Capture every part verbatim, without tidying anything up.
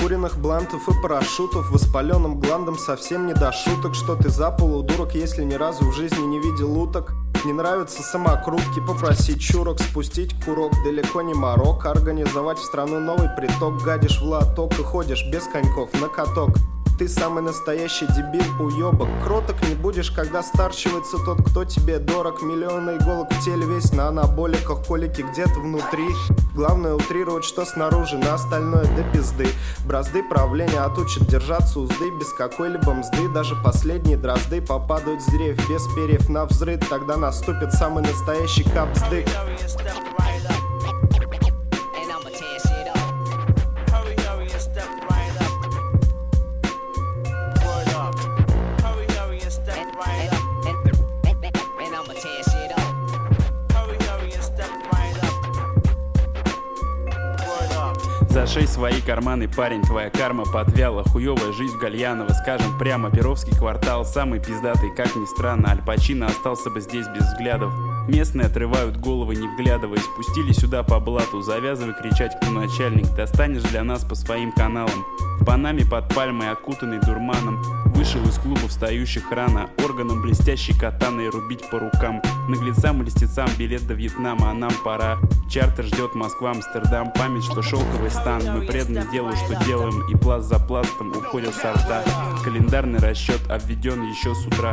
Куренных блантов и парашютов, воспаленным гландом совсем не до шуток. Что ты за полудурок, если ни разу в жизни не видел уток? Не нравятся самокрутки, попросить чурок, спустить курок, далеко не морок. Организовать в страну новый приток, гадишь в лоток и ходишь без коньков на каток. Ты самый настоящий дебил, уёбок. Кроток не будешь, когда старчивается тот, кто тебе дорог. Миллионы иголок в теле, весь на анаболиках, колики где-то внутри. Главное утрировать, что снаружи, на остальное до пизды. Бразды правления отучат держаться узды без какой-либо мзды. Даже последние дрозды попадают с деревьев без перьев на взрыв. Тогда наступит самый настоящий капсдык. Зашей свои карманы, парень, твоя карма подвяла. Хуёвая жизнь Гальянова, скажем прямо. Перовский квартал, самый пиздатый, как ни странно. Аль Пачино остался бы здесь без взглядов. Местные отрывают головы, не вглядываясь. Пустили сюда по блату, завязывай кричать, кто начальник. Достанешь для нас по своим каналам. В Панаме под пальмой, окутанный дурманом. Вышел из клуба встающих рано. Органом блестящей катаной рубить по рукам. Наглецам и льстецам билет до Вьетнама, а нам пора. Чартер ждет Москва, Амстердам. Память, что шелковый стан. Мы преданы делу, что делаем. И пласт за пластом уходят со рта. Календарный расчет обведен еще с утра.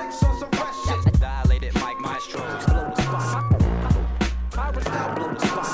Dilated mic maestros, blow the spot. Pirates now blow the spot.